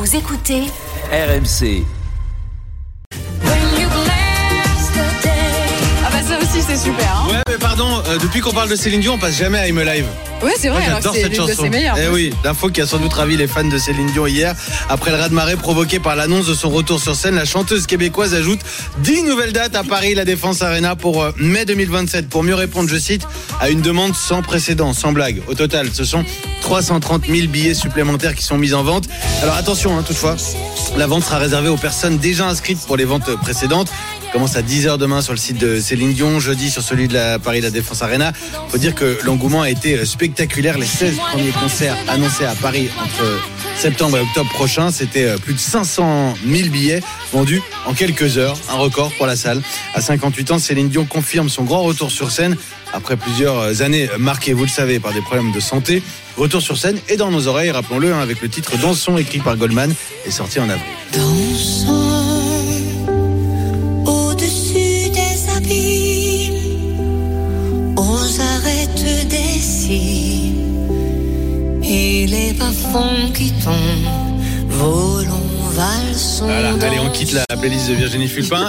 Vous écoutez RMC. Ah bah ça aussi c'est super hein. Ouais mais pardon, depuis qu'on parle de Céline Dion on passe jamais à I'm Alive. Ouais c'est vrai, Moi, alors j'adore que c'est cette l'une de chanson. ses meilleures. Eh oui, l'info qui a sans doute ravi les fans de Céline Dion hier. Après le raz-de-marée provoqué par l'annonce de son retour sur scène, la chanteuse québécoise ajoute 10 nouvelles dates à Paris, la Défense Arena pour mai 2027. Pour mieux répondre, je cite, à une demande sans précédent, sans blague. Au total, ce sont 330 000 billets supplémentaires qui sont mis en vente. Alors attention, toutefois, la vente sera réservée aux personnes déjà inscrites pour les ventes précédentes. Commence à 10h demain sur le site de Céline Dion, jeudi sur celui de la Paris La Défense Arena. Faut dire que l'engouement a été spectaculaire. Les 16 premiers concerts annoncés à Paris entre septembre et octobre prochain, c'était plus de 500 000 billets vendus en quelques heures. Un record pour la salle. À 58 ans, Céline Dion confirme son grand retour sur scène après plusieurs années marquées, vous le savez, par des problèmes de santé. Retour sur scène et dans nos oreilles, rappelons-le, avec le titre Dansons, écrit par Goldman, est sorti en avril. Dansons au-dessus des abîmes, aux arêtes des cimes, et les bas-fonds qui tombent, volons, valsons. Voilà, allez, on quitte la playlist de Virginie Fulpin.